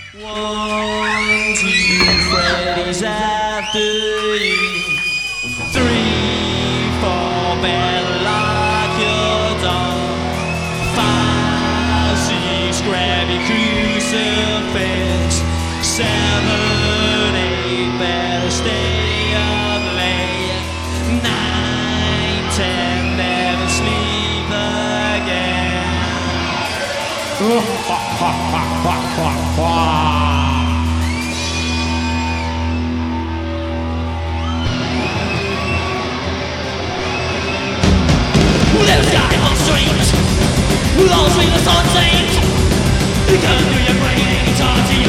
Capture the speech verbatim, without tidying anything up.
One, two, Freddy's after you. Three, four, better lock your door. Five, six, grab your crucifix. Seven, eight, better stay up late. Nine, ten, never sleep again. Little sky on streams, long swing the sun sings. You can't do your brain anytime to you.